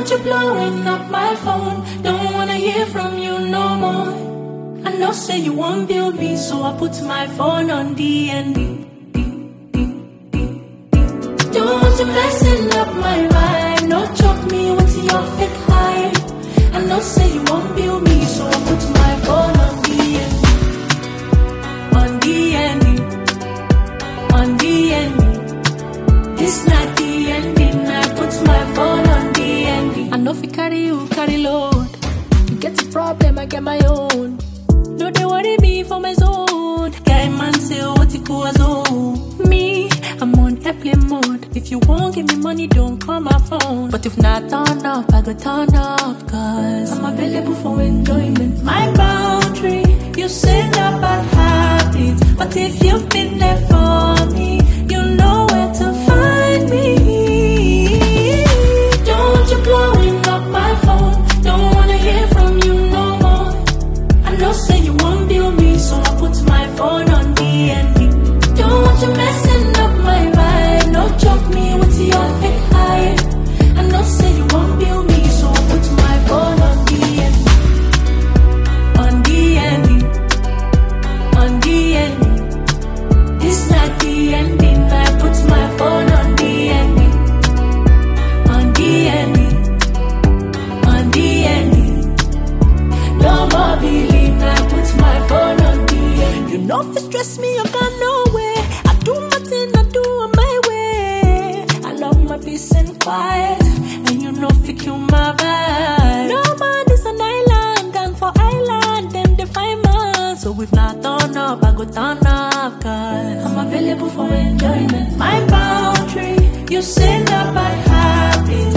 Don't you blowing up my phone? Don't wanna hear from you no more. I know say you won't build me, so I put my phone on D&D. Don't want you messing up my vibe. No choke me with your fake hype. I know say you won't build me, so I put my phone on D&D. On D&D. On D&D. This not the ending. I put my phone on D&D. I know if you carry you, carry load. You get a problem, I get my own. No, they worry me for my zone. Guy man say what it goes on. Me, I'm on airplane mode. If you won't give me money, don't call my phone. But if not turn up, I go turn up. Cause I'm available for enjoyment. My boundary, you say that bad habits. But if you've been there for me, you know where to find me. Don't you blowing up my phone? Don't wanna hear from you no more. I know say you won't build me, so I put my phone on D&D. Don't want you messing up my vibe. No choke me with your fake hype. I know say you won't build me, so I put my phone on D&D. On D&D. On D&D. This not the ending. I put my phone on D&D. On D&D. On D&D. No more believe. I put my phone on D&D. You know if it stress me, you got nowhere. I do my thing, I do it my way. I love my peace and quiet, and you know if you kill my vibe. No man is an island, and for island, them they find man. So if not turn up, I go turn up. Cause I'm available for enjoyment. My boundary, you say that bad habit.